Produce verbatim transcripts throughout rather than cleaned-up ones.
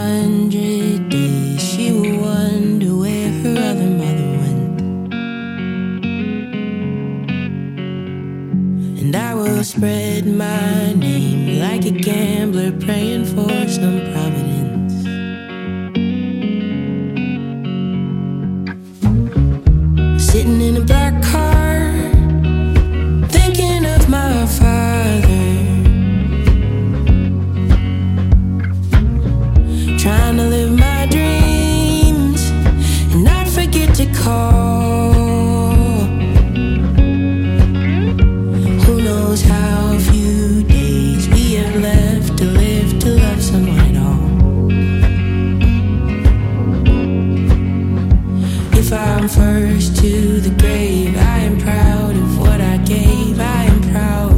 hundred days, she will wonder where her other mother went. And I will spread my name like a gambler praying for some providence. Sitting in a black car, thinking of my father, trying to live my dreams and not forget to call. Who knows how few days we have left to live to love someone at all. If I'm first to the grave, I am proud of what I gave. I am proud.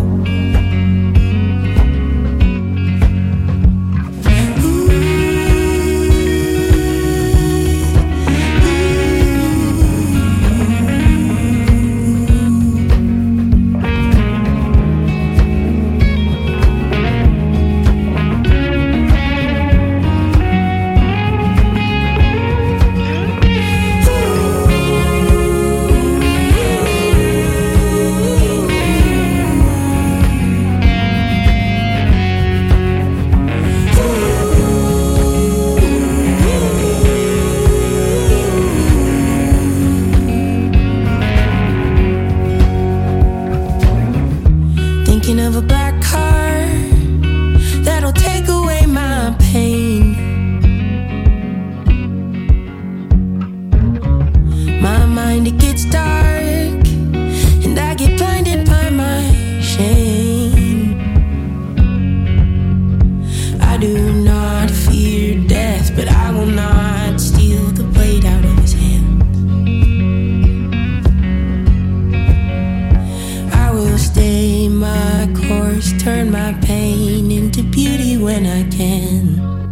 Thinking of a black car that'll take away my pain. My mind, it gets dark and I get blinded by my shame. I do not fear death, but I will not steal the blade out of his hand. I will stay my course, turn my pain into beauty when I can.